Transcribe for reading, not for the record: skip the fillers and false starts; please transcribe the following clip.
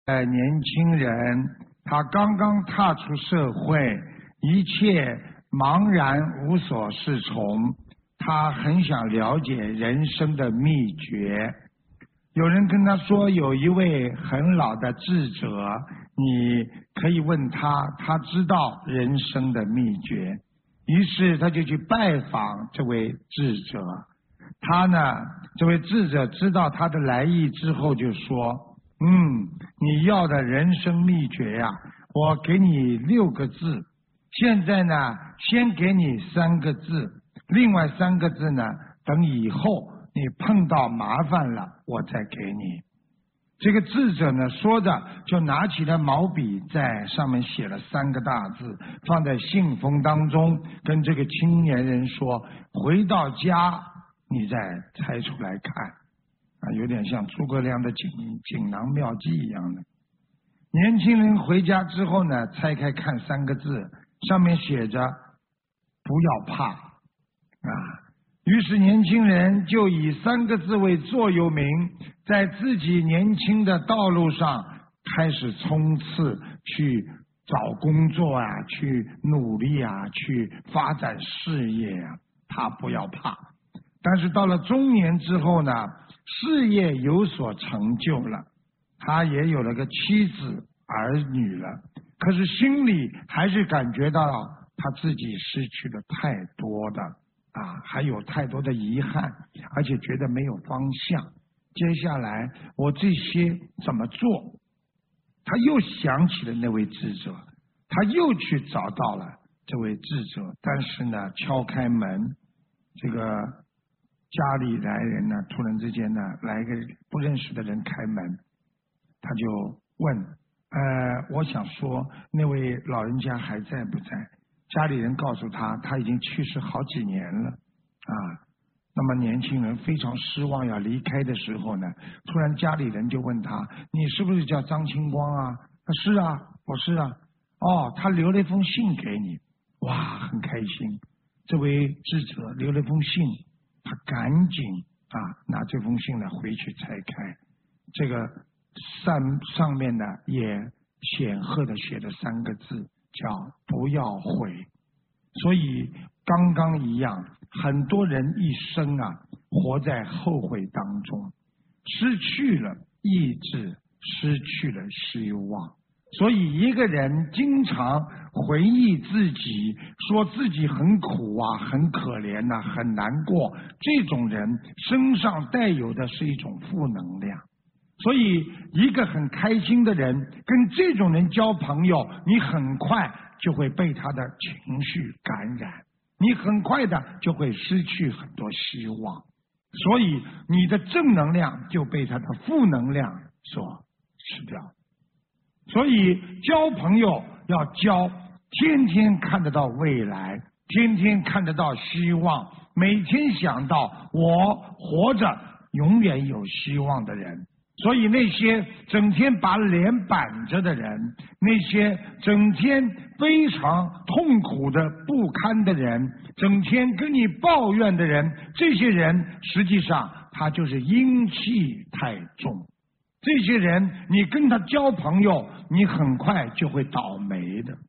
年轻人，他刚刚踏出社会，一切茫然无所适从，他很想了解人生的秘诀。有人跟他说，有一位很老的智者，你可以问他，他知道人生的秘诀。于是他就去拜访这位智者。他呢，这位智者知道他的来意之后就说，你要的人生秘诀呀，我给你6个字，现在呢先给你3个字，另外3个字呢等以后你碰到麻烦了我再给你。这个智者呢说着就拿起了毛笔，在上面写了3个大字，放在信封当中，跟这个青年人说，回到家你再猜出来看。有点像诸葛亮的锦囊妙计一样的。年轻人回家之后呢，拆开看3个字，上面写着不要怕于是年轻人就以3个字为座右铭，在自己年轻的道路上开始冲刺，去找工作去努力去发展事业他不要怕。但是到了中年之后呢，事业有所成就了，他也有了个妻子儿女了，可是心里还是感觉到他自己失去了太多的还有太多的遗憾，而且觉得没有方向。接下来我这些怎么做？他又想起了那位智者，他又去找到了这位智者，但是呢，敲开门，这个家里来人呢，突然之间呢，来一个不认识的人开门，他就问，我想说那位老人家还在不在？家里人告诉他，他已经去世好几年了那么年轻人非常失望，要离开的时候呢，突然家里人就问他，你是不是叫张清光是啊，我是啊。他留了一封信给你。哇，很开心。这位智者留了封信，他赶紧拿这封信呢回去拆开，这个上面呢也显赫的写了3个字，叫不要悔。所以刚刚一样，很多人一生活在后悔当中，失去了意志，失去了希望。所以一个人经常回忆自己，说自己很苦很可怜很难过，这种人身上带有的是一种负能量。所以一个很开心的人跟这种人交朋友，你很快就会被他的情绪感染，你很快的就会失去很多希望，所以你的正能量就被他的负能量所吃掉。所以交朋友要交天天看得到未来，天天看得到希望，每天想到我活着永远有希望的人。所以那些整天把脸板着的人，那些整天非常痛苦的不堪的人，整天跟你抱怨的人，这些人实际上他就是阴气太重。这些人你跟他交朋友，你很快就会倒霉的。